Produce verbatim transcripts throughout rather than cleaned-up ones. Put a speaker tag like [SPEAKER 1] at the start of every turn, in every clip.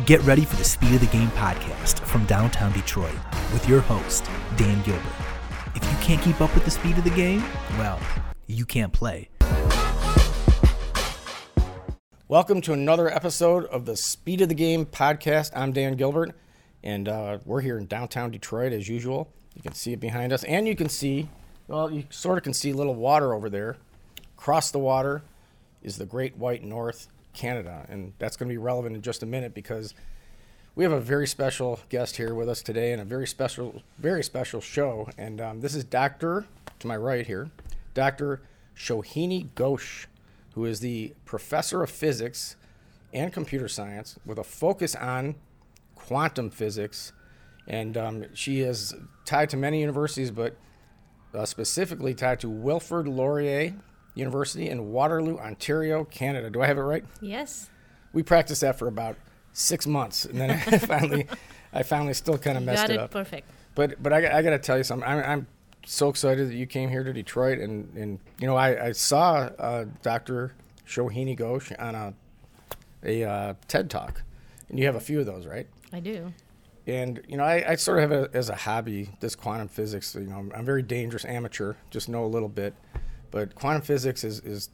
[SPEAKER 1] Get ready for the Speed of the Game podcast from downtown Detroit with your host, Dan Gilbert. If you can't keep up with the speed of the game, well, you can't play.
[SPEAKER 2] Welcome to another episode of the Speed of the Game podcast. I'm Dan Gilbert, and uh, we're here in downtown Detroit as usual. You can see it behind us, and you can see, well, you sort of can see a little water over there. Across the water is the Great White North, Canada, and that's going to be relevant in just a minute because we have a very special guest here with us today and a very special, very special show. And um, this is Doctor, to my right here, Doctor Shohini Ghosh, who is the professor of physics and computer science with a focus on quantum physics. And um, she is tied to many universities, but uh, specifically tied to Wilfrid Laurier University in Waterloo, Ontario, Canada. Do I have it right?
[SPEAKER 3] Yes.
[SPEAKER 2] We practiced that for about six months, and then I finally, I finally still kind of messed
[SPEAKER 3] Got
[SPEAKER 2] it,
[SPEAKER 3] it
[SPEAKER 2] up.
[SPEAKER 3] Perfect.
[SPEAKER 2] But but I, I got to tell you something. I'm, I'm so excited that you came here to Detroit, and, and you know I, I saw uh, Doctor Shohini Ghosh on a a uh, TED Talk, and you have a few of those, right?
[SPEAKER 3] I do.
[SPEAKER 2] And you know I, I sort of have it as a hobby, this quantum physics. You know I'm, I'm a very dangerous amateur, just know a little bit. But quantum physics is, is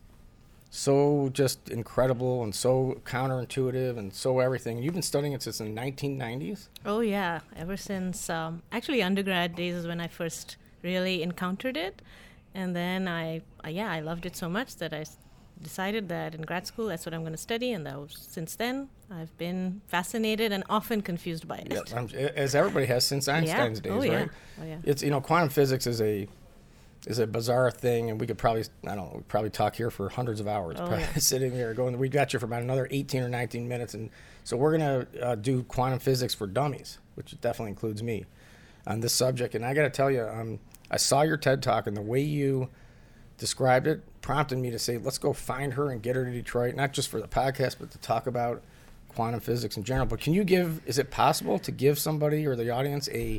[SPEAKER 2] so just incredible and so counterintuitive and so everything. You've been studying it since the nineteen nineties?
[SPEAKER 3] Oh, yeah. Ever since, um, actually, undergrad days is when I first really encountered it. And then I, uh, yeah, I loved it so much that I s- decided that in grad school, that's what I'm going to study. And that was, since then, I've been fascinated and often confused by it.
[SPEAKER 2] Yeah, I'm, as everybody has since Einstein's
[SPEAKER 3] yeah.
[SPEAKER 2] days,
[SPEAKER 3] oh, yeah.
[SPEAKER 2] right?
[SPEAKER 3] Oh, yeah.
[SPEAKER 2] It's, you know, quantum physics is a is a bizarre thing, and we could probably, I don't know, we'd probably talk here for hundreds of hours,
[SPEAKER 3] Oh,
[SPEAKER 2] probably
[SPEAKER 3] yeah.
[SPEAKER 2] sitting here going, we got you for about another eighteen or nineteen minutes, and so we're going to uh, do quantum physics for dummies, which definitely includes me, on this subject. And I got to tell you, um, I saw your TED Talk, and the way you described it prompted me to say, let's go find her and get her to Detroit, not just for the podcast, but to talk about quantum physics in general. But can you give, is it possible to give somebody or the audience a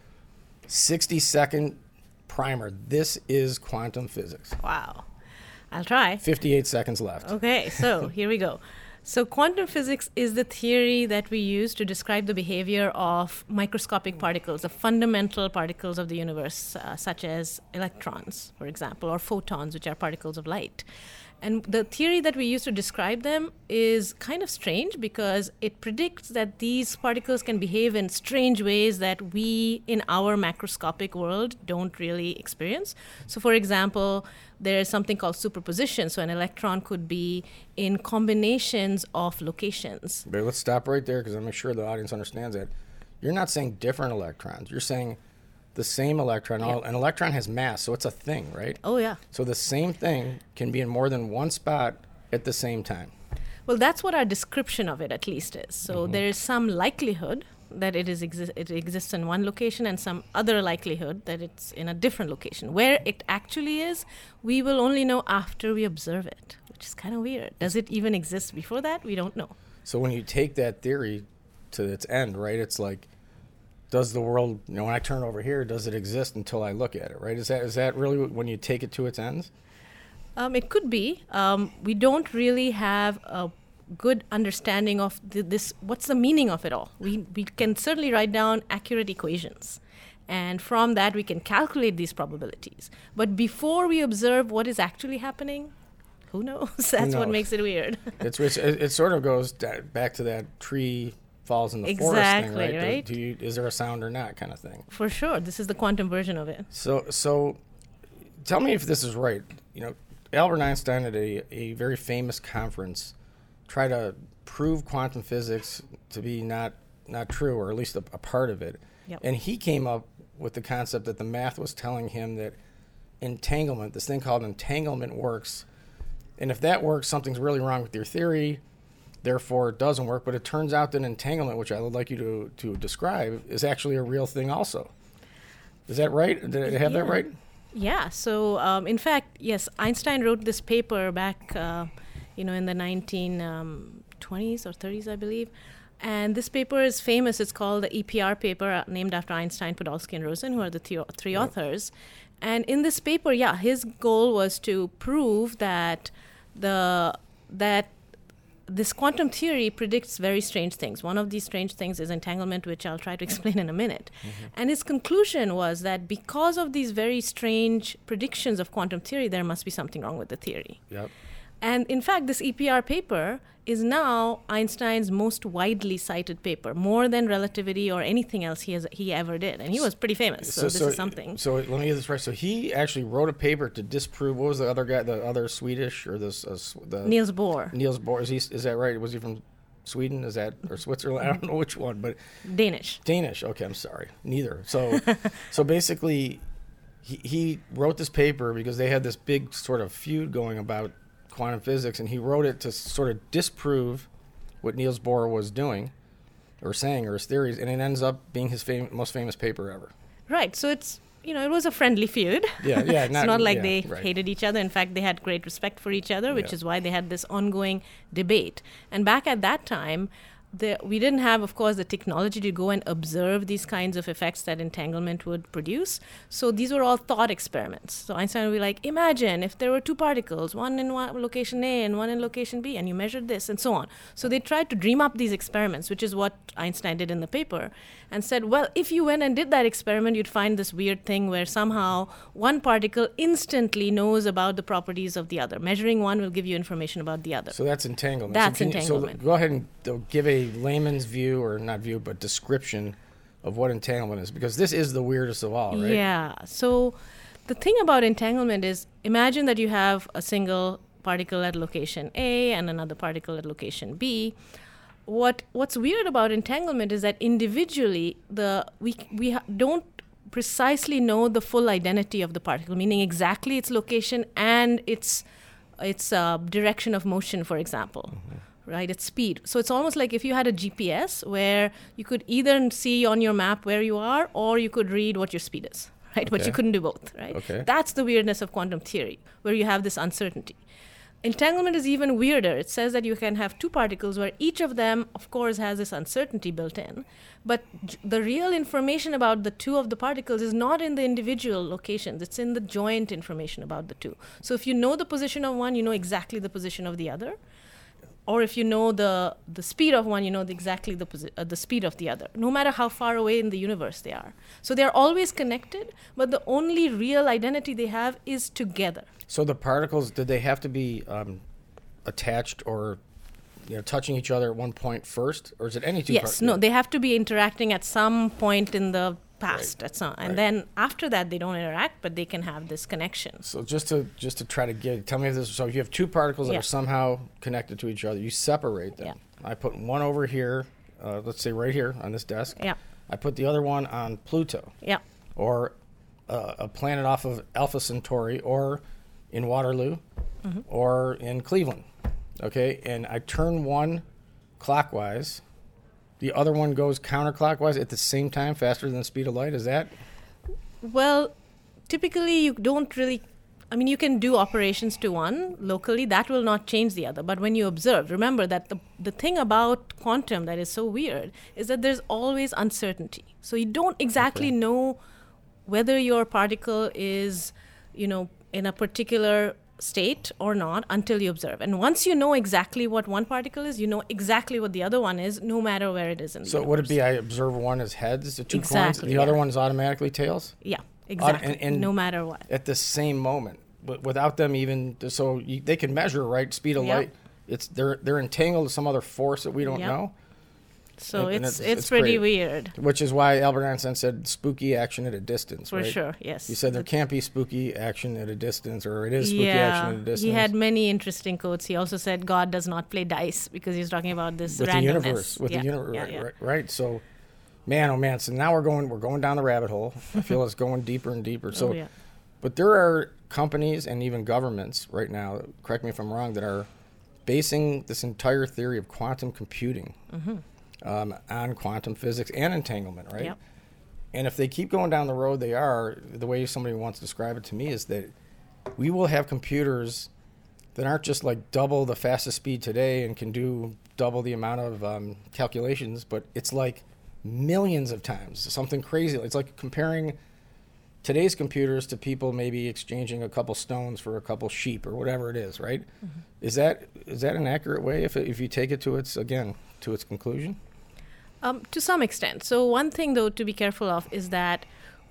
[SPEAKER 2] sixty-second primer? This is quantum physics.
[SPEAKER 3] Wow. I'll try.
[SPEAKER 2] fifty-eight seconds left.
[SPEAKER 3] Okay, so here we go. So quantum physics is the theory that we use to describe the behavior of microscopic particles, the fundamental particles of the universe, uh, such as electrons, for example, or photons, which are particles of light. And the theory that we use to describe them is kind of strange because it predicts that these particles can behave in strange ways that we in our macroscopic world don't really experience. So for example, there is something called superposition. So an electron could be in combinations of locations.
[SPEAKER 2] But let's stop right there because I'm sure the audience understands that. You're not saying different electrons. You're saying the same electron.
[SPEAKER 3] Yeah.
[SPEAKER 2] An electron has mass, so it's a thing, right?
[SPEAKER 3] Oh, yeah.
[SPEAKER 2] So the same thing can be in more than one spot at the same time.
[SPEAKER 3] Well, that's what our description of it at least is. So
[SPEAKER 2] Mm-hmm.
[SPEAKER 3] there is some likelihood that it is exi- it exists in one location and some other likelihood that it's in a different location. Where it actually is, we will only know after we observe it, which is kind of weird. Does it even exist before that? We don't know.
[SPEAKER 2] So when you take that theory to its end, right, it's like, does the world, you know, when I turn over here, does it exist until I look at it, right? Is that is that really when you take it to its ends?
[SPEAKER 3] Um, it could be. Um, we don't really have a good understanding of th- this. What's the meaning of it all? We we can certainly write down accurate equations, and from that we can calculate these probabilities. But before we observe what is actually happening, who knows? That's what
[SPEAKER 2] knows?
[SPEAKER 3] makes it weird.
[SPEAKER 2] It's, it's it, it sort of goes da- back to that tree falls in the forest thing,
[SPEAKER 3] Exactly,
[SPEAKER 2] right?
[SPEAKER 3] right?
[SPEAKER 2] Do you, is there a sound or not kind of thing?
[SPEAKER 3] For sure, this is the quantum version of it.
[SPEAKER 2] So so, tell me if this is right. You know, Albert Einstein at a, a very famous conference tried to prove quantum physics to be not not true, or at least a, a part of it.
[SPEAKER 3] Yep.
[SPEAKER 2] And he came up with the concept that the math was telling him that entanglement, this thing called entanglement, works. And if that works, something's really wrong with your theory. Therefore, it doesn't work. But it turns out that entanglement, which I would like you to, to describe, is actually a real thing also. Is that right? Did I have that
[SPEAKER 3] Yeah.
[SPEAKER 2] right?
[SPEAKER 3] Yeah. So, um, in fact, yes, Einstein wrote this paper back, uh, you know, in the nineteen twenties or thirties, I believe. And this paper is famous. It's called the E P R paper, uh, named after Einstein, Podolsky, and Rosen, who are the th- three
[SPEAKER 2] Yep.
[SPEAKER 3] authors. And in this paper, yeah, his goal was to prove that the that this quantum theory predicts very strange things. One of these strange things is entanglement, which I'll try to explain in a minute. Mm-hmm. And his conclusion was that because of these very strange predictions of quantum theory, there must be something wrong with the theory.
[SPEAKER 2] Yep.
[SPEAKER 3] And in fact, this E P R paper is now Einstein's most widely cited paper, more than relativity or anything else he has he ever did. And he was pretty famous, so, so this so, is something.
[SPEAKER 2] So let me get this right. So he actually wrote a paper to disprove, what was the other guy, the other Swedish, or this, uh, the
[SPEAKER 3] Niels Bohr.
[SPEAKER 2] Niels Bohr, is, he, is that right? Was he from Sweden, is that, or Switzerland? I don't know which one, but.
[SPEAKER 3] Danish.
[SPEAKER 2] Danish, okay, I'm sorry. Neither. So, so basically, he, he wrote this paper because they had this big sort of feud going about quantum physics, and he wrote it to sort of disprove what Niels Bohr was doing or saying or his theories, and it ends up being his fam- most famous paper ever.
[SPEAKER 3] Right. So it's, you know, it was a friendly feud.
[SPEAKER 2] Yeah, yeah.
[SPEAKER 3] It's
[SPEAKER 2] not,
[SPEAKER 3] not like
[SPEAKER 2] yeah,
[SPEAKER 3] they
[SPEAKER 2] right.
[SPEAKER 3] hated each other. In fact, they had great respect for each other, which
[SPEAKER 2] yeah.
[SPEAKER 3] is why they had this ongoing debate. And back at that time, The, we didn't have, of course, the technology to go and observe these kinds of effects that entanglement would produce. So these were all thought experiments. So Einstein would be like, imagine if there were two particles, one in one location A and one in location B, and you measured this and so on. So they tried to dream up these experiments, which is what Einstein did in the paper, and said, well, if you went and did that experiment, you'd find this weird thing where somehow one particle instantly knows about the properties of the other. Measuring one will give you information about the other.
[SPEAKER 2] So that's entanglement.
[SPEAKER 3] That's
[SPEAKER 2] so
[SPEAKER 3] entanglement.
[SPEAKER 2] You, so go ahead and uh, give a layman's view, or not view, but description of what entanglement is, because this is the weirdest of all, right?
[SPEAKER 3] Yeah. So the thing about entanglement is, imagine that you have a single particle at location A and another particle at location B. What what's weird about entanglement is that individually the we we ha- don't precisely know the full identity of the particle, meaning exactly its location and its its uh, direction of motion, for example. Mm-hmm. Right, its speed. So it's almost like if you had a G P S where you could either see on your map where you are, or you could read what your speed is, right?
[SPEAKER 2] Okay.
[SPEAKER 3] But you couldn't do both, right?
[SPEAKER 2] Okay.
[SPEAKER 3] That's the weirdness of quantum theory, where you have this uncertainty. Entanglement is even weirder. It says that you can have two particles where each of them, of course, has this uncertainty built in, but j- the real information about the two of the particles is not in the individual locations. It's in the joint information about the two. So if you know the position of one, you know exactly the position of the other. Or if you know the, the speed of one, you know the exactly the posi- uh, the speed of the other, no matter how far away in the universe they are. So they're always connected, but the only real identity they have is together.
[SPEAKER 2] So the particles, did they have to be um, attached or, you know, touching each other at one point first, or is it any two?
[SPEAKER 3] Yes,
[SPEAKER 2] particles?
[SPEAKER 3] no, they have to be interacting at some point in the past.
[SPEAKER 2] Right.
[SPEAKER 3] At some, and
[SPEAKER 2] Right.
[SPEAKER 3] then after that, they don't interact, but they can have this connection.
[SPEAKER 2] So just to just to try to get, tell me if this. So if you have two particles that
[SPEAKER 3] Yeah.
[SPEAKER 2] are somehow connected to each other, you separate them.
[SPEAKER 3] Yeah.
[SPEAKER 2] I put one over here, uh, let's say right here on this desk.
[SPEAKER 3] Yeah.
[SPEAKER 2] I put the other one on Pluto,
[SPEAKER 3] Yeah.
[SPEAKER 2] or uh, a planet off of Alpha Centauri, or in Waterloo, mm-hmm. or in Cleveland. Okay, and I turn one clockwise. The other one goes counterclockwise at the same time, faster than the speed of light. Is that?
[SPEAKER 3] Well, typically you don't really, I mean, you can do operations to one locally. That will not change the other. But when you observe, remember that the, the thing about quantum that is so weird is that there's always uncertainty. So you don't exactly
[SPEAKER 2] Okay.
[SPEAKER 3] know whether your particle is, you know, in a particular state or not until you observe. And once you know exactly what one particle is, you know exactly what the other one is, no matter where it is in the
[SPEAKER 2] So
[SPEAKER 3] universe.
[SPEAKER 2] would it be I observe one as heads, the two
[SPEAKER 3] Exactly,
[SPEAKER 2] coins, the
[SPEAKER 3] yeah.
[SPEAKER 2] other one is automatically tails?
[SPEAKER 3] Yeah, exactly.
[SPEAKER 2] and- and-
[SPEAKER 3] no matter what.
[SPEAKER 2] At the same moment, but without them even, so you, they can measure, right, speed of
[SPEAKER 3] Yep.
[SPEAKER 2] light. It's they're they're entangled with some other force that we don't
[SPEAKER 3] Yep.
[SPEAKER 2] know,
[SPEAKER 3] So
[SPEAKER 2] and- and
[SPEAKER 3] it's,
[SPEAKER 2] it's-
[SPEAKER 3] it's
[SPEAKER 2] it's
[SPEAKER 3] pretty
[SPEAKER 2] great.
[SPEAKER 3] weird.
[SPEAKER 2] which is why Albert Einstein said spooky action at a distance.
[SPEAKER 3] For
[SPEAKER 2] right?
[SPEAKER 3] sure, yes.
[SPEAKER 2] He said there
[SPEAKER 3] The-
[SPEAKER 2] can't be spooky action at a distance, or it is spooky
[SPEAKER 3] yeah,
[SPEAKER 2] action at a distance.
[SPEAKER 3] he had many interesting quotes. He also said God does not play dice because he was talking about this
[SPEAKER 2] with the
[SPEAKER 3] randomness.
[SPEAKER 2] universe, with
[SPEAKER 3] yeah.
[SPEAKER 2] the universe,
[SPEAKER 3] yeah,
[SPEAKER 2] right,
[SPEAKER 3] yeah.
[SPEAKER 2] right, right? So, man, oh man, so now we're going, we're going down the rabbit hole. I feel it's going deeper and deeper. So,
[SPEAKER 3] Oh, yeah.
[SPEAKER 2] but there are companies and even governments right now, correct me if I'm wrong, that are basing this entire theory of quantum computing
[SPEAKER 3] Mm-hmm.
[SPEAKER 2] um, on quantum physics and entanglement, right?
[SPEAKER 3] Yep.
[SPEAKER 2] And if they keep going down the road they are, the way somebody wants to describe it to me is that we will have computers that aren't just like double the fastest speed today and can do double the amount of um, calculations, but it's like millions of times, something crazy. It's like comparing today's computers to people maybe exchanging a couple stones for a couple sheep or whatever it is, right? Mm-hmm. Is that is that an accurate way if it, if you take it to its again to its conclusion?
[SPEAKER 3] Um, to some extent. So one thing though to be careful of is that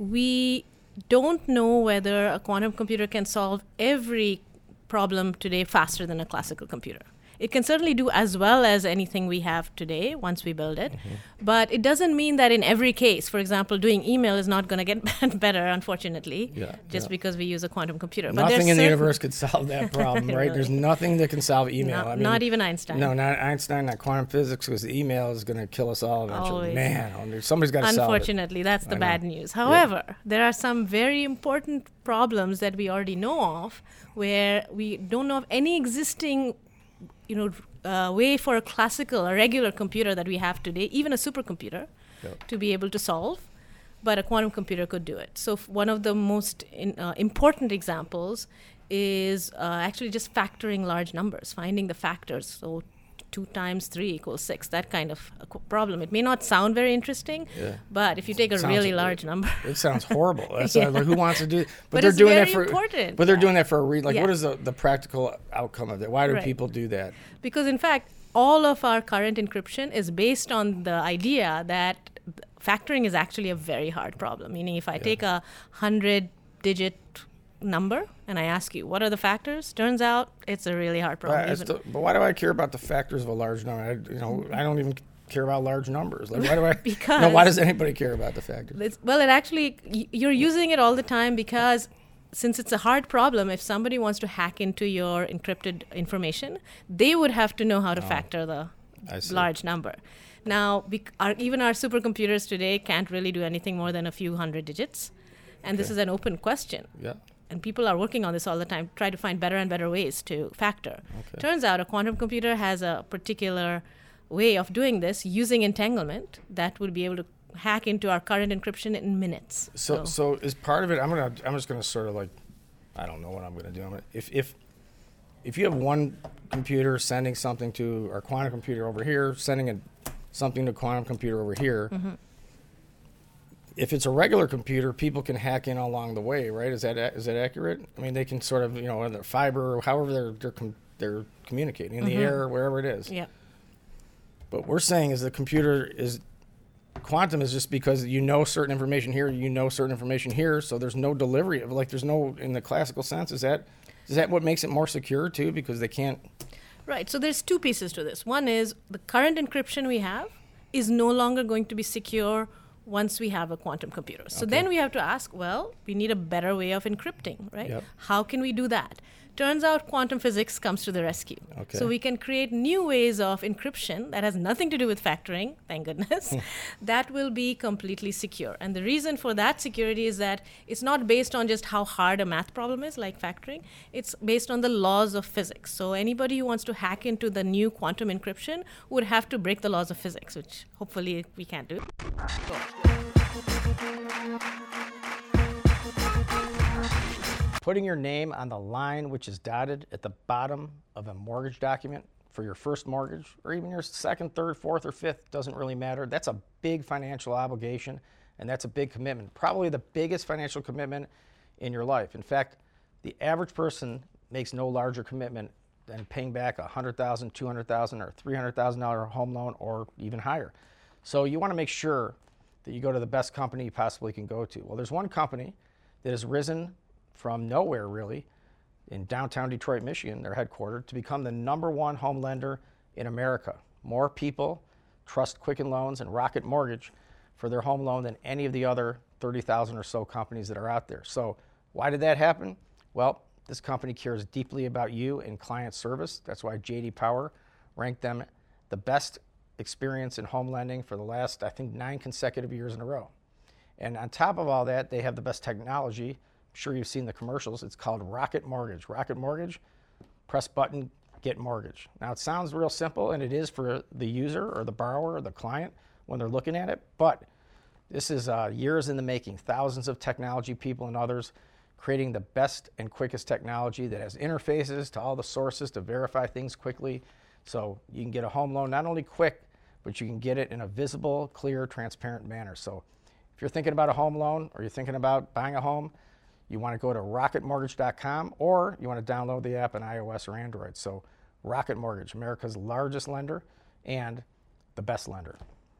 [SPEAKER 3] we don't know whether a quantum computer can solve every problem today faster than a classical computer. It can certainly do as well as anything we have today once we build it. Mm-hmm. But it doesn't mean that in every case, for example, doing email is not going to get better, unfortunately,
[SPEAKER 2] yeah,
[SPEAKER 3] just
[SPEAKER 2] yeah.
[SPEAKER 3] because we use a quantum computer.
[SPEAKER 2] Nothing
[SPEAKER 3] but
[SPEAKER 2] in the
[SPEAKER 3] certain...
[SPEAKER 2] universe could solve that problem, right?
[SPEAKER 3] Really?
[SPEAKER 2] There's nothing that can solve email.
[SPEAKER 3] Not,
[SPEAKER 2] I mean,
[SPEAKER 3] not even Einstein.
[SPEAKER 2] No, not Einstein, not quantum physics, because the email is going to kill us all eventually.
[SPEAKER 3] Always.
[SPEAKER 2] Man, somebody's got to solve it.
[SPEAKER 3] Unfortunately, that's the
[SPEAKER 2] I
[SPEAKER 3] bad
[SPEAKER 2] know.
[SPEAKER 3] news. However, yeah. there are some very important problems that we already know of where we don't know of any existing, you know, uh, way for a classical, a regular computer that we have today, even a supercomputer, yep. to be able to solve. But a quantum computer could do it. So f- one of the most in, uh, important examples is uh, actually just factoring large numbers, finding the factors. So two times three equals six, that kind of a problem. It may not sound very interesting,
[SPEAKER 2] yeah.
[SPEAKER 3] but if you take a
[SPEAKER 2] sounds,
[SPEAKER 3] really large number.
[SPEAKER 2] It sounds horrible. That's
[SPEAKER 3] yeah.
[SPEAKER 2] like, who wants to do it? But,
[SPEAKER 3] but
[SPEAKER 2] they're
[SPEAKER 3] it's
[SPEAKER 2] doing
[SPEAKER 3] very
[SPEAKER 2] that for
[SPEAKER 3] important.
[SPEAKER 2] But they're
[SPEAKER 3] yeah.
[SPEAKER 2] doing that for a reason. Like,
[SPEAKER 3] yeah.
[SPEAKER 2] what is the, the practical outcome of that? Why do
[SPEAKER 3] right.
[SPEAKER 2] people do that?
[SPEAKER 3] Because, in fact, all of our current encryption is based on the idea that factoring is actually a very hard problem. Meaning, if I yeah. take a hundred-digit number and I ask you, what are the factors? Turns out it's a really hard problem.
[SPEAKER 2] But, still, but why do I care about the factors of a large number? I, you know, I don't even care about large numbers. Like, why do I?
[SPEAKER 3] because
[SPEAKER 2] no, why does anybody care about the factors?
[SPEAKER 3] It's, well, it actually y- you're using it all the time because since it's a hard problem, if somebody wants to hack into your encrypted information, they would have to know how to oh, factor the large number. Now, bec- our, even our supercomputers today can't really do anything more than a few hundred digits, and okay. this is an open question.
[SPEAKER 2] Yeah.
[SPEAKER 3] And people are working on this all the time, try to find better and better ways to factor. Okay. Turns out a quantum computer has a particular way of doing this using entanglement that would be able to hack into our current encryption in minutes.
[SPEAKER 2] So, so, so is part of it? I'm gonna. I'm just gonna sort of like, I don't know what I'm gonna do. I'm gonna, if if if you have one computer sending something to our quantum computer over here, sending a, something to quantum computer over here. Mm-hmm. If it's a regular computer, people can hack in along the way, right? Is that is that accurate? I mean, they can sort of, you know, in their fiber, or however they're they're com- they're communicating in mm-hmm. the air, wherever it is.
[SPEAKER 3] Yeah.
[SPEAKER 2] But we're saying is the computer is quantum is just because you know certain information here, you know certain information here, so there's no delivery of like there's no in the classical sense. Is that is that what makes it more secure too? Because they can't.
[SPEAKER 3] Right. So there's two pieces to this. One is the current encryption we have is no longer going to be secure once we have a quantum computer. So okay. then we have to ask, well, we need a better way of encrypting, right? Yep. How can we do that? Turns out quantum physics comes to the rescue. Okay. So we can create new ways of encryption that has nothing to do with factoring, thank goodness, that will be completely secure. And the reason for that security is that it's not based on just how hard a math problem is, like factoring. It's based on the laws of physics. So anybody who wants to hack into the new quantum encryption would have to break the laws of physics, which hopefully we can't do.
[SPEAKER 2] Putting your name on the line which is dotted at the bottom of a mortgage document for your first mortgage, or even your second, third, fourth, or fifth, doesn't really matter. That's a big financial obligation, and that's a big commitment. Probably the biggest financial commitment in your life. In fact, the average person makes no larger commitment than paying back a one hundred thousand dollars, two hundred thousand dollars, or three hundred thousand dollars home loan, or even higher. So you want to make sure that you go to the best company you possibly can go to. Well, there's one company that has risen from nowhere, really, in downtown Detroit, Michigan, they're headquartered, to become the number one home lender in America. More people trust Quicken Loans and Rocket Mortgage for their home loan than any of the other thirty thousand or so companies that are out there. So why did that happen? Well, this company cares deeply about you and client service. That's why J D Power ranked them the best experience in home lending for the last, I think, nine consecutive years in a row. And on top of all that, they have the best technology. I'm sure you've seen the commercials. It's called Rocket Mortgage. Rocket Mortgage, press button, get mortgage. Now, it sounds real simple, and it is for the user or the borrower or the client when they're looking at it, but this is uh, years in the making. Thousands of technology people and others creating the best and quickest technology that has interfaces to all the sources to verify things quickly. So you can get a home loan not only quick, but you can get it in a visible, clear, transparent manner. So if if you're thinking about a home loan or you're thinking about buying a home, you want to go to rocket mortgage dot com or you want to download the app on iOS or Android. So Rocket Mortgage, America's largest lender and the best lender.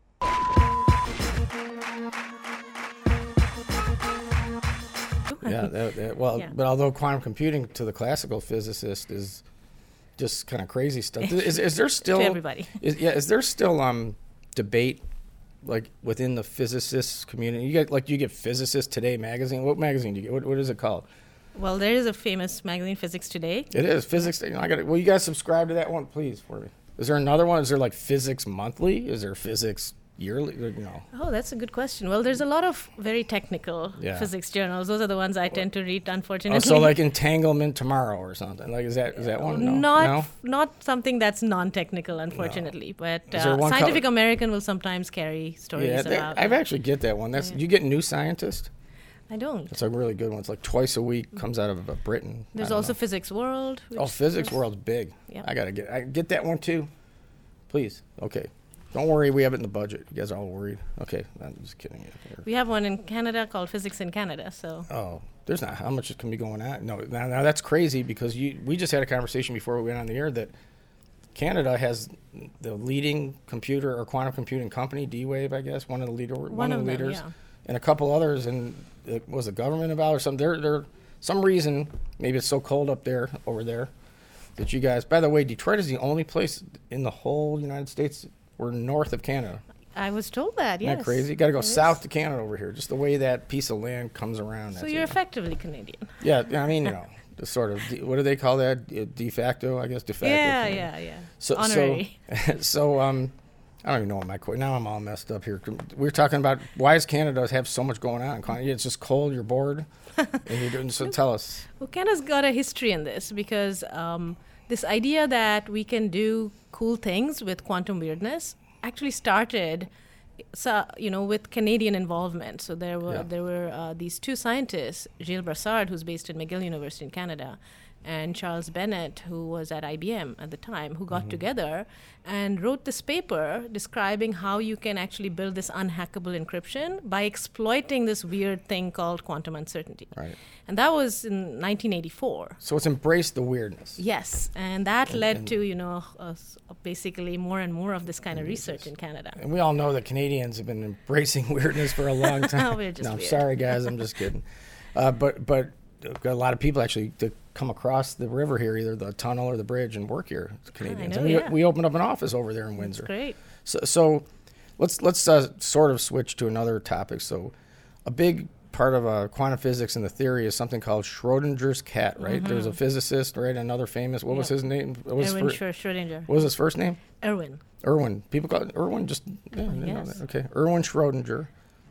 [SPEAKER 2] Yeah, that, that, well, yeah. But although quantum computing to the classical physicist is just kind of crazy stuff, is, is there still
[SPEAKER 3] to everybody?
[SPEAKER 2] Is, yeah, is there still um debate like within the physicist community? You get like you get Physicist Today magazine. What magazine do you get? What, what is it called?
[SPEAKER 3] Well, there is a famous magazine, Physics Today.
[SPEAKER 2] It is Physics. You know, I got. Well, you guys subscribe to that one, please, for me. Is there another one? Is there like Physics Monthly? Is there Physics Yearly? No.
[SPEAKER 3] Oh, that's a good question. Well, there's a lot of very technical yeah. physics journals. Those are the ones I tend to read, unfortunately.
[SPEAKER 2] Oh, so like Entanglement Tomorrow or something. Like is that is that one? No.
[SPEAKER 3] Not
[SPEAKER 2] no?
[SPEAKER 3] not something that's non-technical, unfortunately. No. But uh,
[SPEAKER 2] one
[SPEAKER 3] Scientific
[SPEAKER 2] co-
[SPEAKER 3] American will sometimes carry stories
[SPEAKER 2] yeah,
[SPEAKER 3] about.
[SPEAKER 2] I actually get that one. That's yeah. You get New Scientist.
[SPEAKER 3] I don't.
[SPEAKER 2] It's a really good one. It's like twice a week. Comes out of uh, Britain.
[SPEAKER 3] There's also know. Physics World.
[SPEAKER 2] Oh, Physics World's big.
[SPEAKER 3] Yeah.
[SPEAKER 2] I gotta get. I get that one too. Please. Okay. Don't worry, we have it in the budget. You guys are all worried. Okay, I'm just kidding.
[SPEAKER 3] We have one in Canada called Physics in Canada. So.
[SPEAKER 2] Oh, there's not how much can be going on. No, now, now that's crazy because you. We just had a conversation before we went on the air that Canada has the leading computer or quantum computing company, D-Wave, I guess, one of the leader, one,
[SPEAKER 3] one
[SPEAKER 2] of the
[SPEAKER 3] them,
[SPEAKER 2] leaders,
[SPEAKER 3] yeah.
[SPEAKER 2] and a couple others. And it was the government about or something. They're they're some reason maybe it's so cold up there over there that you guys. By the way, Detroit is the only place in the whole United States. We're north of Canada.
[SPEAKER 3] I was told that, yes.
[SPEAKER 2] Isn't that crazy? You got to go
[SPEAKER 3] it
[SPEAKER 2] south
[SPEAKER 3] is.
[SPEAKER 2] to Canada over here, just the way that piece of land comes around.
[SPEAKER 3] So you're effectively Canadian.
[SPEAKER 2] Yeah, I mean, you know, the sort of, de, what do they call that? De facto, I guess, de facto.
[SPEAKER 3] Yeah,
[SPEAKER 2] Canadian.
[SPEAKER 3] yeah, yeah.
[SPEAKER 2] So,
[SPEAKER 3] Honorary.
[SPEAKER 2] So, so, um, I don't even know what my question, now I'm all messed up here. We were talking about why does Canada have so much going on? It's just cold, you're bored, and you're doing, so tell us.
[SPEAKER 3] Well, Canada's got a history in this because um, this idea that we can do cool things with quantum weirdness actually started, so, you know, with Canadian involvement. So there were yeah. there were uh, these two scientists, Gilles Brassard, who's based in McGill University in Canada, and Charles Bennett, who was at I B M at the time, who got mm-hmm. together and wrote this paper describing how you can actually build this unhackable encryption by exploiting this weird thing called quantum uncertainty.
[SPEAKER 2] Right.
[SPEAKER 3] And that was in nineteen eighty-four.
[SPEAKER 2] So it's embraced the weirdness.
[SPEAKER 3] Yes, and that
[SPEAKER 2] and,
[SPEAKER 3] led
[SPEAKER 2] and
[SPEAKER 3] to, you know, uh, basically more and more of this kind of research in Canada.
[SPEAKER 2] And we all know that Canadians have been embracing weirdness for a long time.
[SPEAKER 3] We're just
[SPEAKER 2] no, I'm
[SPEAKER 3] weird.
[SPEAKER 2] sorry, guys. I'm just kidding. Uh, but but got a lot of people actually to come across the river here, either the tunnel or the bridge, and work here. Canadians.
[SPEAKER 3] I know,
[SPEAKER 2] and we,
[SPEAKER 3] yeah.
[SPEAKER 2] we opened up an office over there in Windsor.
[SPEAKER 3] That's great.
[SPEAKER 2] So so let's let's uh, sort of switch to another topic. So a big part of uh, quantum physics and the theory is something called Schrodinger's cat, right? Mm-hmm. There's a physicist, right? Another famous. What yep. was his name? What was
[SPEAKER 3] Erwin
[SPEAKER 2] his fir-
[SPEAKER 3] Schrödinger.
[SPEAKER 2] What was his first name?
[SPEAKER 3] Erwin.
[SPEAKER 2] Erwin. People call it Erwin. Just yeah, I didn't know that. Okay, Erwin Schrödinger.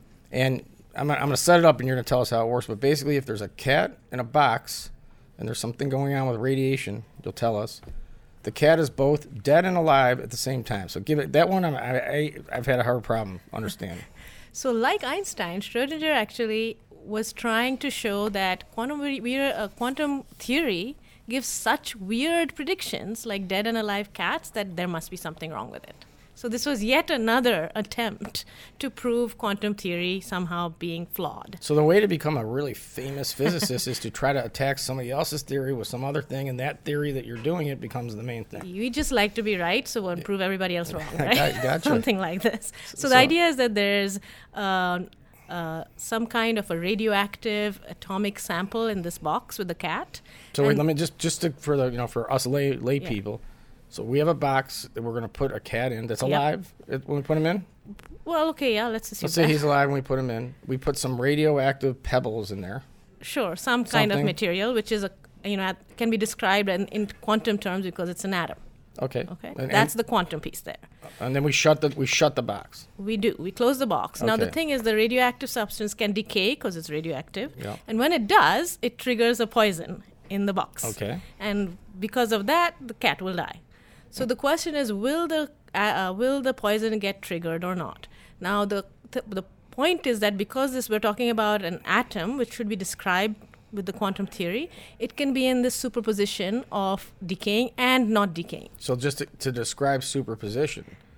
[SPEAKER 2] And I'm gonna, I'm going to set it up, and you're going to tell us how it works. But basically, if there's a cat in a box, and there's something going on with radiation, you'll tell us. The cat is both dead and alive at the same time. So give it that one. I'm, I, I I've had a hard problem understanding.
[SPEAKER 3] So, like Einstein, Schrödinger actually was trying to show that quantum weird, uh, quantum theory gives such weird predictions, like dead and alive cats, that there must be something wrong with it. So this was yet another attempt to prove quantum theory somehow being flawed.
[SPEAKER 2] So the way to become a really famous physicist is to try to attack somebody else's theory with some other thing, and that theory that you're doing it becomes the main thing.
[SPEAKER 3] We just like to be right, so we'll prove everybody else wrong, right?
[SPEAKER 2] Gotcha.
[SPEAKER 3] Something like this. So, so the idea is that there's uh, uh, some kind of a radioactive atomic sample in this box with the cat.
[SPEAKER 2] So wait, let me just just to, for the you know for us lay lay
[SPEAKER 3] yeah.
[SPEAKER 2] people. So we have a box that we're going to put a cat in that's alive yep. when we put him in?
[SPEAKER 3] Well, okay, yeah, let's assume
[SPEAKER 2] Let's
[SPEAKER 3] that.
[SPEAKER 2] say he's alive when we put him in. We put some radioactive pebbles in there.
[SPEAKER 3] Sure, some kind
[SPEAKER 2] Something.
[SPEAKER 3] of material, which is, a you know, can be described in, in quantum terms because it's an atom.
[SPEAKER 2] Okay.
[SPEAKER 3] Okay,
[SPEAKER 2] and,
[SPEAKER 3] that's
[SPEAKER 2] and,
[SPEAKER 3] the quantum piece there.
[SPEAKER 2] And then we shut the we shut the box.
[SPEAKER 3] We do. We close the box.
[SPEAKER 2] Okay.
[SPEAKER 3] Now, the thing is, the radioactive substance can decay because it's radioactive.
[SPEAKER 2] Yeah.
[SPEAKER 3] And when it does, it triggers a poison in the box.
[SPEAKER 2] Okay.
[SPEAKER 3] And because of that, the cat will die. So the question is, will the uh, uh, will the poison get triggered or not? Now, the th- the point is that because this we're talking about an atom, which should be described with the quantum theory, it can be in this superposition of decaying and not decaying.
[SPEAKER 2] So just to, to describe superposition,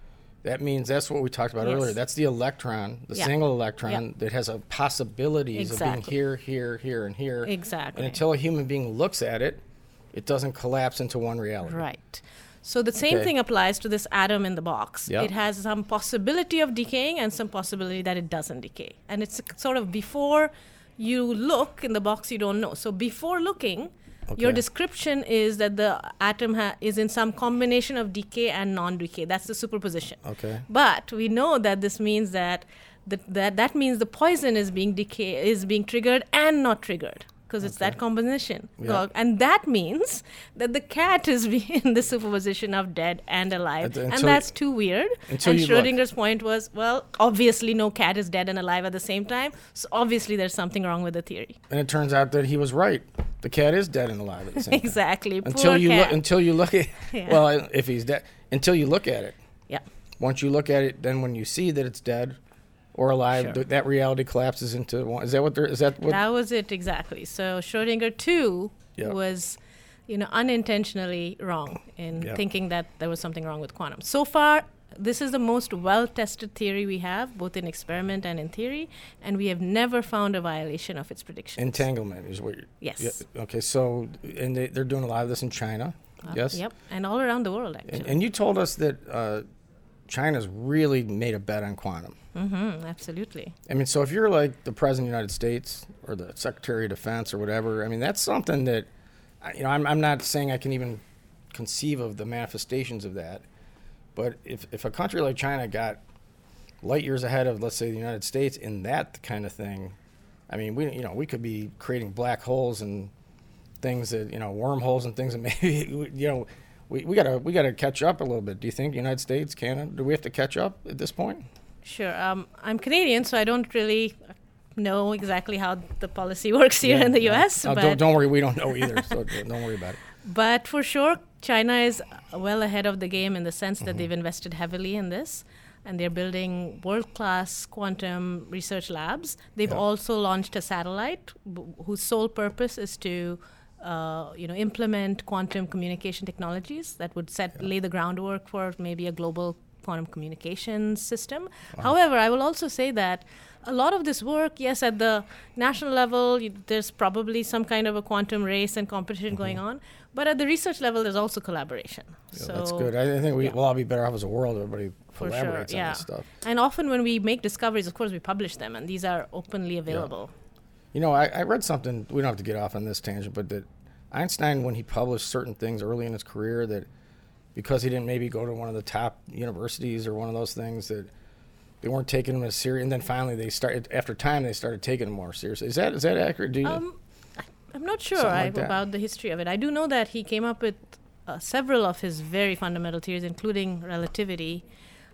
[SPEAKER 2] that means that's what we talked about
[SPEAKER 3] Yes.
[SPEAKER 2] earlier. That's the electron, the
[SPEAKER 3] Yeah.
[SPEAKER 2] single electron
[SPEAKER 3] Yeah.
[SPEAKER 2] that has a possibilities of being
[SPEAKER 3] Exactly.
[SPEAKER 2] here, here, here, and here.
[SPEAKER 3] Exactly.
[SPEAKER 2] And until a human being looks at it, it doesn't collapse into one reality.
[SPEAKER 3] Right. So the same
[SPEAKER 2] Okay.
[SPEAKER 3] thing applies to this atom in the box.
[SPEAKER 2] Yeah.
[SPEAKER 3] It has some possibility of decaying and some possibility that it doesn't decay. And it's sort of before you look in the box, you don't know. So before looking, your
[SPEAKER 2] Okay.
[SPEAKER 3] description is that the atom ha- is in some combination of decay and non-decay. That's the superposition.
[SPEAKER 2] Okay.
[SPEAKER 3] But we know that this means that the, that that means the poison is being decay is being triggered and not triggered because it's that combination.
[SPEAKER 2] Yeah.
[SPEAKER 3] And that means that the cat is being in the superposition of dead and alive.
[SPEAKER 2] Until-
[SPEAKER 3] and
[SPEAKER 2] until
[SPEAKER 3] that's
[SPEAKER 2] you-
[SPEAKER 3] too weird.
[SPEAKER 2] until
[SPEAKER 3] And
[SPEAKER 2] you look.
[SPEAKER 3] Schrodinger's point was, well, obviously no cat is dead and alive at the same time. So obviously there's something wrong with the theory.
[SPEAKER 2] And it turns out that he was right. The cat is dead and alive at the same time.
[SPEAKER 3] Exactly.
[SPEAKER 2] Until
[SPEAKER 3] Poor
[SPEAKER 2] you
[SPEAKER 3] cat.
[SPEAKER 2] look, until you look at,
[SPEAKER 3] Yeah.
[SPEAKER 2] well, if he's dead, until you look at it.
[SPEAKER 3] Yeah.
[SPEAKER 2] Once you look at it, then when you see that it's dead or alive,
[SPEAKER 3] Sure.
[SPEAKER 2] th- that reality collapses into one. Is that what there? Is that what?
[SPEAKER 3] That was it exactly. So Schrodinger too
[SPEAKER 2] Yeah.
[SPEAKER 3] was, you know, unintentionally wrong in
[SPEAKER 2] Yeah.
[SPEAKER 3] thinking that there was something wrong with quantum. So far, this is the most well-tested theory we have, both in experiment and in theory, and we have never found a violation of its predictions.
[SPEAKER 2] Entanglement is what. You're,
[SPEAKER 3] Yes.
[SPEAKER 2] Yeah, okay. So, and they, they're doing a lot of this in China.
[SPEAKER 3] Uh,
[SPEAKER 2] yes.
[SPEAKER 3] Yep, and all around the world actually.
[SPEAKER 2] And, and you told us that uh, China's really made a bet on quantum.
[SPEAKER 3] Mm-hmm, absolutely.
[SPEAKER 2] I mean, so if you're like the president of the United States or the Secretary of Defense or whatever, I mean, that's something that, I- you know, I'm, I'm not saying I can even conceive of the manifestations of that. But if, if a country like China got light years ahead of, let's say, the United States in that kind of thing, I mean, we you know we could be creating black holes and things that, you know, wormholes and things that maybe, you know, we, we gotta we gotta catch up a little bit. Do you think United States, Canada, do we have to catch up at this point?
[SPEAKER 3] Sure. Um, I'm Canadian, so I don't really know exactly how the policy works here
[SPEAKER 2] Yeah,
[SPEAKER 3] in the U
[SPEAKER 2] no,
[SPEAKER 3] S.
[SPEAKER 2] no,
[SPEAKER 3] but
[SPEAKER 2] don't, don't worry, we don't know either, so don't worry about it.
[SPEAKER 3] But for sure, China is well ahead of the game in the sense that
[SPEAKER 2] Mm-hmm.
[SPEAKER 3] they've invested heavily in this, and they're building world-class quantum research labs. They've
[SPEAKER 2] Yeah.
[SPEAKER 3] also launched a satellite b- whose sole purpose is to, uh, you know, implement quantum communication technologies that would set lay the groundwork for maybe a global quantum communications system. However, I will also say that a lot of this work, yes, at the national level, you, there's probably some kind of a quantum race and competition going on, but at the research level, there's also collaboration.
[SPEAKER 2] Mm-hmm. Yeah,
[SPEAKER 3] so
[SPEAKER 2] that's good. I, I think we,
[SPEAKER 3] yeah.
[SPEAKER 2] we'll all be better off as a world. Everybody
[SPEAKER 3] for
[SPEAKER 2] collaborates
[SPEAKER 3] sure,
[SPEAKER 2] on
[SPEAKER 3] yeah.
[SPEAKER 2] this stuff.
[SPEAKER 3] And often when we make discoveries, of course, we publish them, and these are openly available.
[SPEAKER 2] You know, I, I read something, we don't have to get off on this tangent, but that Einstein, when he published certain things early in his career, that because he didn't maybe go to one of the top universities or one of those things, that they weren't taking him as serious. And then finally they started, after time, they started taking him more seriously. Is that is that accurate? Do you?
[SPEAKER 3] Um, I- I'm not sure
[SPEAKER 2] Something like
[SPEAKER 3] I,
[SPEAKER 2] that.
[SPEAKER 3] about the history of it. I do know that he came up with uh, several of his very fundamental theories, including relativity,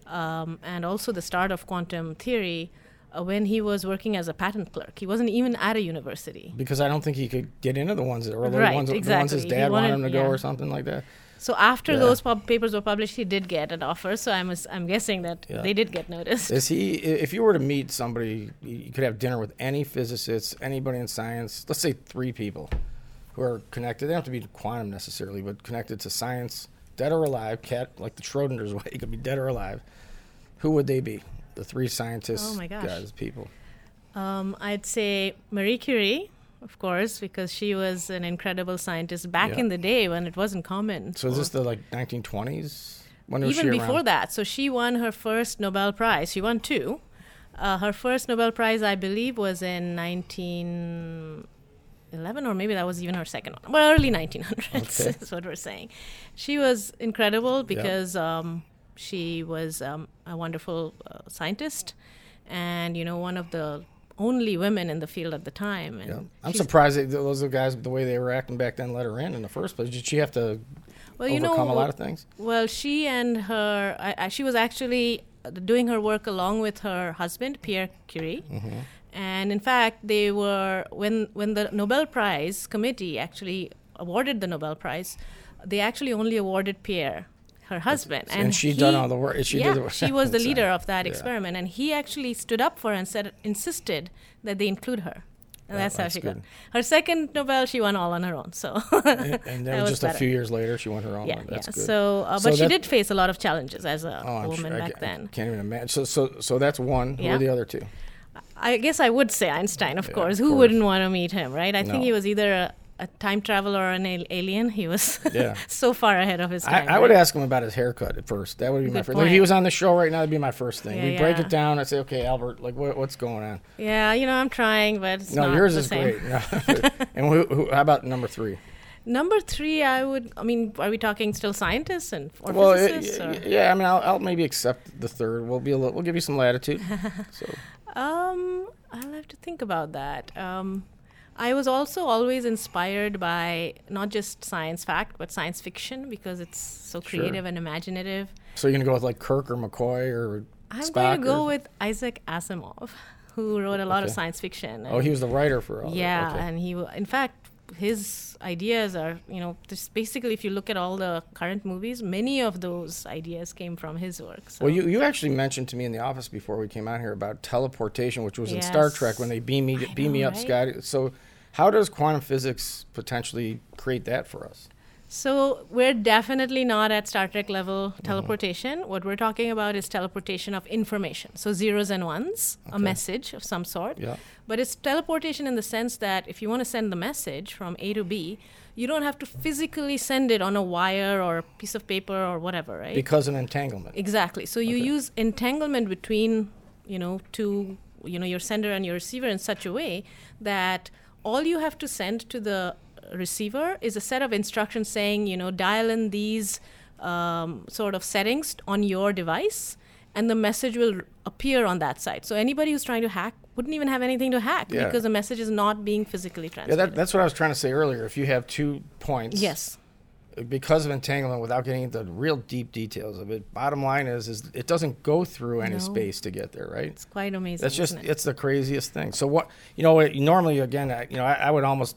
[SPEAKER 3] um, and also the start of quantum theory, uh, when he was working as a patent clerk. He wasn't even at a university.
[SPEAKER 2] because I don't think he could get into the ones that were the
[SPEAKER 3] Right,
[SPEAKER 2] ones, the ones his
[SPEAKER 3] exactly. He
[SPEAKER 2] dad wanted
[SPEAKER 3] wanted-
[SPEAKER 2] him to go
[SPEAKER 3] yeah.
[SPEAKER 2] or something like that.
[SPEAKER 3] So after
[SPEAKER 2] Yeah.
[SPEAKER 3] those pub- papers were published, he did get an offer. So I'm ass- I'm guessing that
[SPEAKER 2] Yeah.
[SPEAKER 3] they did get noticed.
[SPEAKER 2] Is he? If you were to meet somebody, you could have dinner with any physicist, anybody in science. Let's say three people who are connected. They don't have to be to quantum necessarily, but connected to science, dead or alive. Cat like the Schrodinger's way, it could be dead or alive. Who would they be? The three scientists,
[SPEAKER 3] Oh my gosh.
[SPEAKER 2] guys, people.
[SPEAKER 3] Um, I'd say Marie Curie, of course, because she was an incredible scientist back
[SPEAKER 2] Yeah.
[SPEAKER 3] in the day when it wasn't common.
[SPEAKER 2] So is
[SPEAKER 3] for-
[SPEAKER 2] this the like nineteen twenties? When was
[SPEAKER 3] even
[SPEAKER 2] she
[SPEAKER 3] before
[SPEAKER 2] around?
[SPEAKER 3] that? So she won her first Nobel Prize. She won two. Uh, her first Nobel Prize, I believe, was in nineteen eleven, or maybe that was even her second one. Well, early nineteen hundreds
[SPEAKER 2] Okay.
[SPEAKER 3] is what we're saying. She was incredible because um, she was um, a wonderful uh, scientist, and you know, one of the only women in the field at the time. And
[SPEAKER 2] Yeah. I'm
[SPEAKER 3] she's-
[SPEAKER 2] surprised that those are guys, the way they were acting back then, let her in in the first place. Did she have to
[SPEAKER 3] Well, you know,
[SPEAKER 2] overcome a lot of things?
[SPEAKER 3] Well, she and her, I, I, she was actually doing her work along with her husband, Pierre Curie.
[SPEAKER 2] Mm-hmm.
[SPEAKER 3] And in fact, they were, when, when the Nobel Prize committee actually awarded the Nobel Prize, they actually only awarded Pierre, her husband.
[SPEAKER 2] And she done all the work- she did
[SPEAKER 3] yeah,
[SPEAKER 2] the work.
[SPEAKER 3] she was the
[SPEAKER 2] Sorry.
[SPEAKER 3] leader of that
[SPEAKER 2] Yeah.
[SPEAKER 3] experiment. And he actually stood up for her and said, insisted that they include her. And that's
[SPEAKER 2] Oh,
[SPEAKER 3] how
[SPEAKER 2] that's
[SPEAKER 3] she
[SPEAKER 2] good.
[SPEAKER 3] got her second Nobel. She won all on her own. So
[SPEAKER 2] And, and then
[SPEAKER 3] was
[SPEAKER 2] just
[SPEAKER 3] better.
[SPEAKER 2] a few years later, she won her own.
[SPEAKER 3] yeah,
[SPEAKER 2] one. That's
[SPEAKER 3] yeah.
[SPEAKER 2] good.
[SPEAKER 3] So, uh,
[SPEAKER 2] So
[SPEAKER 3] but she
[SPEAKER 2] that-
[SPEAKER 3] did face a lot of challenges as a
[SPEAKER 2] Oh, I'm
[SPEAKER 3] woman
[SPEAKER 2] sure. I
[SPEAKER 3] back
[SPEAKER 2] ca-
[SPEAKER 3] then.
[SPEAKER 2] I can't even imagine. So, so, so that's one. Who
[SPEAKER 3] Yeah.
[SPEAKER 2] are the other two?
[SPEAKER 3] I guess I would say Einstein, of
[SPEAKER 2] Yeah,
[SPEAKER 3] course.
[SPEAKER 2] of
[SPEAKER 3] Who
[SPEAKER 2] course.
[SPEAKER 3] wouldn't want to meet him, right? I
[SPEAKER 2] No.
[SPEAKER 3] think he was either a, a time traveler or an al- alien. He was
[SPEAKER 2] Yeah.
[SPEAKER 3] so far ahead of his
[SPEAKER 2] I,
[SPEAKER 3] time.
[SPEAKER 2] I would
[SPEAKER 3] right?
[SPEAKER 2] ask him about his haircut at first. That would be my
[SPEAKER 3] Good
[SPEAKER 2] first. Like, if he
[SPEAKER 3] point.
[SPEAKER 2] was on the show right now, that'd be my first thing.
[SPEAKER 3] Yeah,
[SPEAKER 2] we break
[SPEAKER 3] yeah.
[SPEAKER 2] it down. I'd say, okay, Albert, like, what, what's going on?
[SPEAKER 3] Yeah, you know, I'm trying, but it's
[SPEAKER 2] no,
[SPEAKER 3] not
[SPEAKER 2] yours
[SPEAKER 3] the
[SPEAKER 2] is
[SPEAKER 3] same.
[SPEAKER 2] great. No. And who, who, how about number three?
[SPEAKER 3] Number three, I would. I mean, are we talking still scientists and or
[SPEAKER 2] Well, it-
[SPEAKER 3] physicists? or?
[SPEAKER 2] y- yeah, I mean, I'll, I'll maybe accept the third. We'll be a little, we'll give you some latitude. So,
[SPEAKER 3] Um, I'll have to think about that. Um, I was also always inspired by not just science fact, but science fiction because it's so
[SPEAKER 2] Sure.
[SPEAKER 3] creative and imaginative.
[SPEAKER 2] so you're gonna go with like Kirk or McCoy or
[SPEAKER 3] I'm
[SPEAKER 2] Spock?
[SPEAKER 3] going to go
[SPEAKER 2] or-
[SPEAKER 3] with Isaac Asimov, who wrote a lot of
[SPEAKER 2] Okay.
[SPEAKER 3] science fiction.
[SPEAKER 2] Oh, he was the writer for all. that.
[SPEAKER 3] yeah,
[SPEAKER 2] Okay.
[SPEAKER 3] and he, w- in fact, his ideas are, you know, just basically, if you look at all the current movies, many of those ideas came from his work. So.
[SPEAKER 2] Well, you, you actually mentioned to me in the office before we came out here about teleportation, which was in Star
[SPEAKER 3] Yes.
[SPEAKER 2] Trek when they beam me
[SPEAKER 3] I
[SPEAKER 2] beam me
[SPEAKER 3] know,
[SPEAKER 2] up,
[SPEAKER 3] right?
[SPEAKER 2] Scotty. So, how does quantum physics potentially create that for us?
[SPEAKER 3] So we're definitely not at Star Trek level
[SPEAKER 2] Mm-hmm.
[SPEAKER 3] teleportation. What we're talking about is teleportation of information. So zeros and ones, a
[SPEAKER 2] Okay.
[SPEAKER 3] message of some sort.
[SPEAKER 2] Yeah.
[SPEAKER 3] But it's teleportation in the sense that if you want to send the message from A to B, you don't have to physically send it on a wire or a piece of paper or whatever, right?
[SPEAKER 2] Because of entanglement.
[SPEAKER 3] Exactly. So you
[SPEAKER 2] Okay.
[SPEAKER 3] use entanglement between, you know, two, you know, your sender and your receiver in such a way that all you have to send to the receiver is a set of instructions saying, you know, dial in these um, sort of settings on your device, and the message will r- appear on that side. So anybody who's trying to hack wouldn't even have anything to hack
[SPEAKER 2] Yeah.
[SPEAKER 3] because the message is not being physically
[SPEAKER 2] Yeah,
[SPEAKER 3] transmitted.
[SPEAKER 2] that, that's what I was trying to say earlier. If you have two points,
[SPEAKER 3] yes.
[SPEAKER 2] because of entanglement, without getting into the real deep details of it, bottom line is, is it doesn't go through any
[SPEAKER 3] No.
[SPEAKER 2] space to get there, right?
[SPEAKER 3] It's quite amazing.
[SPEAKER 2] That's just
[SPEAKER 3] isn't it?
[SPEAKER 2] it's the craziest thing. So what you know? What normally again, I, you know, I, I would almost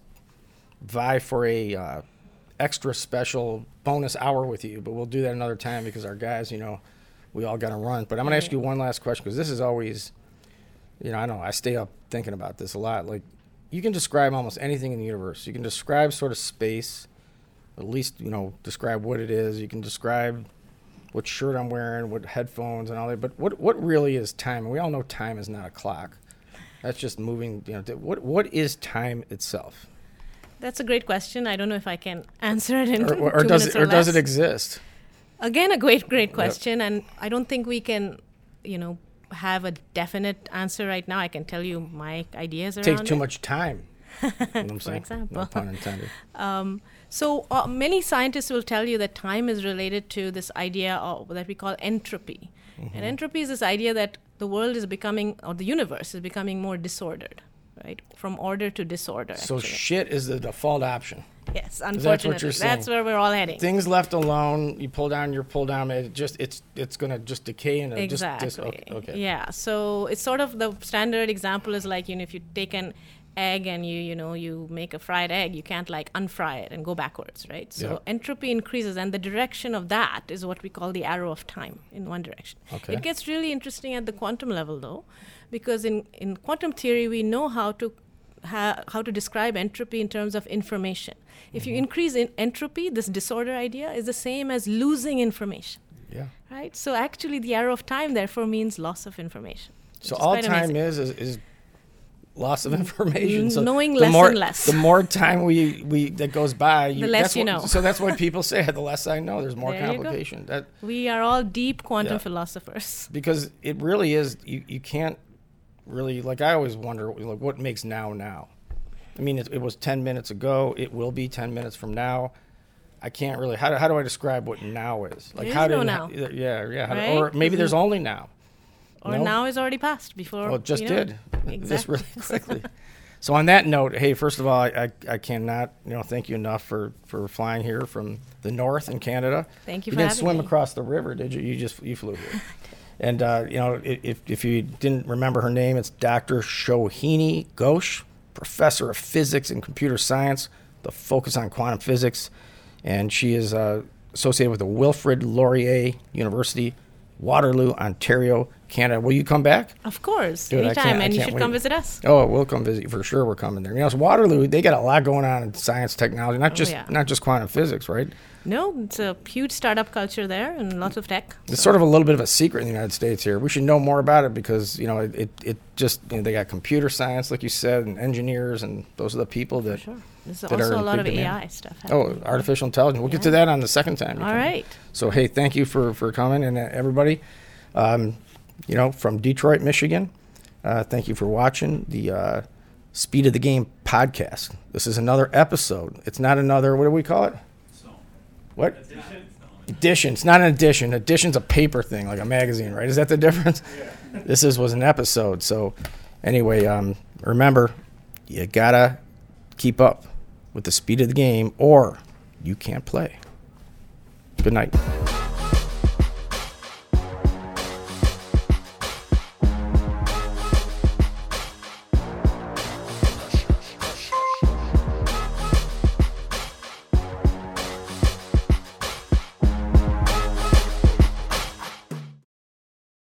[SPEAKER 2] vie for a uh, extra special bonus hour with you, but we'll do that another time because our guys, you know, we all got to run. But I'm going to ask
[SPEAKER 3] Right.
[SPEAKER 2] you one last question because this is always, you know, I don't know, I stay up thinking about this a lot. Like, you can describe almost anything in the universe. You can describe sort of space, at least, you know, describe what it is. You can describe what shirt I'm wearing, what headphones and all that. But what what really is time? And we all know time is not a clock. That's just moving, you know, th- what what is time itself?
[SPEAKER 3] That's a great question. I don't know if I can answer it in
[SPEAKER 2] Or, or,
[SPEAKER 3] two
[SPEAKER 2] or does
[SPEAKER 3] minutes
[SPEAKER 2] it or does
[SPEAKER 3] less.
[SPEAKER 2] it exist?
[SPEAKER 3] Again, a great, great question, and I don't think we can, you know, have a definite answer right now. I can tell you my ideas
[SPEAKER 2] It
[SPEAKER 3] around
[SPEAKER 2] takes too
[SPEAKER 3] it.
[SPEAKER 2] much time. You know what I'm
[SPEAKER 3] For
[SPEAKER 2] saying?
[SPEAKER 3] example.
[SPEAKER 2] No pun intended.
[SPEAKER 3] Um, so uh, many scientists will tell you that time is related to this idea of, that we call entropy.
[SPEAKER 2] Mm-hmm.
[SPEAKER 3] And entropy is this idea that the world is becoming, or the universe is becoming more disordered, right? From order to disorder.
[SPEAKER 2] So
[SPEAKER 3] actually.
[SPEAKER 2] shit is the default option.
[SPEAKER 3] Yes,
[SPEAKER 2] what
[SPEAKER 3] unfortunately.
[SPEAKER 2] you're
[SPEAKER 3] That's
[SPEAKER 2] saying.
[SPEAKER 3] where we're all heading.
[SPEAKER 2] Things left alone, you pull down, you pull down. It just it's it's gonna just decay and it'll
[SPEAKER 3] Exactly.
[SPEAKER 2] just, just okay. okay.
[SPEAKER 3] Yeah. So it's sort of the standard example is like, you know, if you take an egg and you, you know, you make a fried egg, you can't like unfry it and go backwards, right? So
[SPEAKER 2] Yeah.
[SPEAKER 3] entropy increases, and the direction of that is what we call the arrow of time in one direction.
[SPEAKER 2] Okay.
[SPEAKER 3] It gets really interesting at the quantum level, though, because in, in quantum theory, we know how to ha- how to describe entropy in terms of information. If you increase in entropy, this disorder idea is the same as losing information.
[SPEAKER 2] Yeah.
[SPEAKER 3] Right? So actually the arrow of time therefore means loss of information.
[SPEAKER 2] So
[SPEAKER 3] which is
[SPEAKER 2] all
[SPEAKER 3] quite
[SPEAKER 2] time
[SPEAKER 3] amazing.
[SPEAKER 2] is, is is loss of information.
[SPEAKER 3] N-
[SPEAKER 2] So
[SPEAKER 3] knowing
[SPEAKER 2] the
[SPEAKER 3] less
[SPEAKER 2] more,
[SPEAKER 3] and less.
[SPEAKER 2] The more time we, we that goes by, you,
[SPEAKER 3] The less
[SPEAKER 2] that's
[SPEAKER 3] you
[SPEAKER 2] what-
[SPEAKER 3] know.
[SPEAKER 2] So that's why people say the less I know, there's more
[SPEAKER 3] There you go.
[SPEAKER 2] complication. That
[SPEAKER 3] We are all deep quantum
[SPEAKER 2] Yeah.
[SPEAKER 3] philosophers.
[SPEAKER 2] because it really is. You, you can't really like. I always wonder like what makes now now. I mean, it, it was ten minutes ago. It will be ten minutes from now. I can't really. How do, how do I describe what now is? Like
[SPEAKER 3] There
[SPEAKER 2] how
[SPEAKER 3] is no
[SPEAKER 2] did
[SPEAKER 3] now.
[SPEAKER 2] yeah yeah. How do-
[SPEAKER 3] Right?
[SPEAKER 2] or maybe there's only now.
[SPEAKER 3] Or
[SPEAKER 2] No?
[SPEAKER 3] now is already past before.
[SPEAKER 2] Well, it just
[SPEAKER 3] you know,
[SPEAKER 2] did. Just
[SPEAKER 3] Exactly.
[SPEAKER 2] really quickly. So on that note, hey, first of all, I, I, I cannot, you know, thank you enough for, for flying here from the north in Canada.
[SPEAKER 3] Thank you
[SPEAKER 2] You
[SPEAKER 3] for
[SPEAKER 2] didn't
[SPEAKER 3] having
[SPEAKER 2] swim
[SPEAKER 3] me.
[SPEAKER 2] across the river, did you? You just you flew here. And uh, you know, i- if if you didn't remember her name, it's Doctor Shohini Ghosh, professor of physics and computer science, the focus on quantum physics, and she is uh, associated with the Wilfrid Laurier University, Waterloo, Ontario, Canada. Will you come back?
[SPEAKER 3] Of course,
[SPEAKER 2] Dude, I
[SPEAKER 3] anytime,
[SPEAKER 2] can't- I
[SPEAKER 3] and you
[SPEAKER 2] can't
[SPEAKER 3] should
[SPEAKER 2] wait.
[SPEAKER 3] come visit us.
[SPEAKER 2] Oh, we'll come visit you for sure. We're coming there. You know, it's Waterloo. They got a lot going on in science, technology, not just
[SPEAKER 3] yeah.
[SPEAKER 2] not just quantum physics, right?
[SPEAKER 3] No, it's a huge startup culture there and lots of tech.
[SPEAKER 2] It's sort of a little bit of a secret in the United States here. We should know more about it because you know it it, it just you know, they got computer science, like you said, and engineers, and those are the people that.
[SPEAKER 3] Sure. There's
[SPEAKER 2] that
[SPEAKER 3] also
[SPEAKER 2] are
[SPEAKER 3] a
[SPEAKER 2] in
[SPEAKER 3] lot of
[SPEAKER 2] big
[SPEAKER 3] A I
[SPEAKER 2] demand.
[SPEAKER 3] stuff
[SPEAKER 2] Oh,
[SPEAKER 3] happening.
[SPEAKER 2] artificial intelligence. We'll get to that on the second time. you
[SPEAKER 3] All
[SPEAKER 2] come.
[SPEAKER 3] right.
[SPEAKER 2] So hey, thank you for for coming, and uh, everybody, um, you know, from Detroit, Michigan. Uh, thank you for watching the uh, Speed of the Game podcast. This is another episode. It's not another. What do we call it? What? Edition. Edition. It's not an edition. Edition's a paper thing, like a magazine, right? Is that the difference? Yeah. This is was an episode. So, anyway, um, remember, you gotta keep up with the speed of the game, or you can't play. Good night.